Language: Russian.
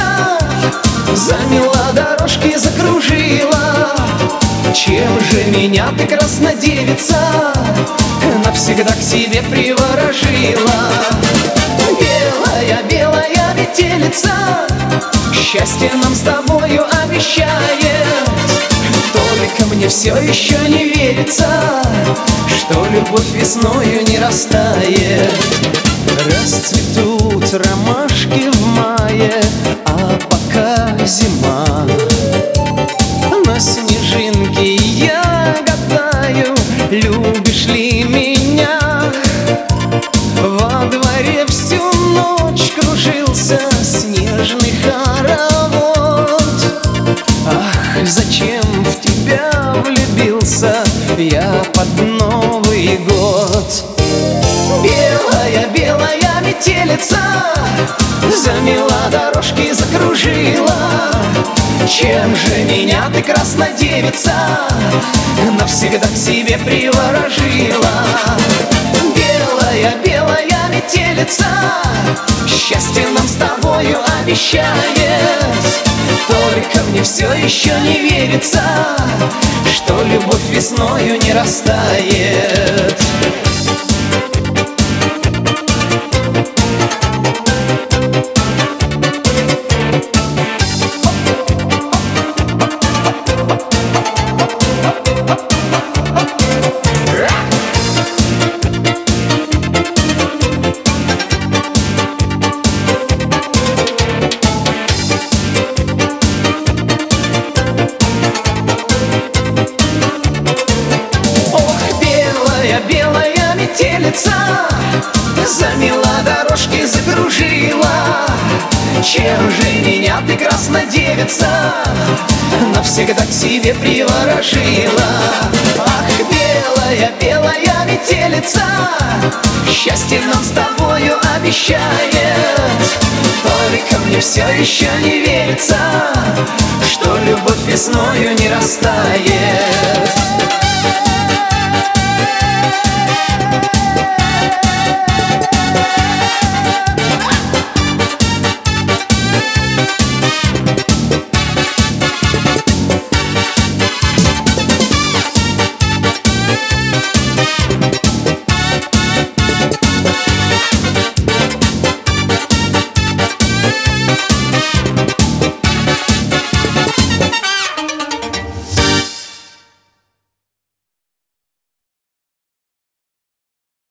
замела дорожки, закружила. Чем же меня ты, краснодевица, навсегда к себе приворожила? Белая, белая метелица, счастье нам с тобою обещает. Только мне все еще не верится, что любовь весною не растает. Расцветут ромашки в мае, а пока зима. На снежинке я гадаю, любишь ли меня? Во дворе всю ночь кружился снежный хоровод. Ах, зачем в тебя влюбился я под Новый год? Белая, белая метелица, замела дорожки, закружила. Чем же меня ты, краснодевица, навсегда к себе приворожила? Белая, белая метелица, счастье нам с тобою обещает. Только мне все еще не верится, что любовь весною не растает. Белая метелица, замела дорожки, закружила. Чем же меня ты, краснодевица, навсегда к себе приворожила? Ах, белая, белая метелица, счастье нам с тобою обещает. Только мне все еще не верится, что любовь весною не растает.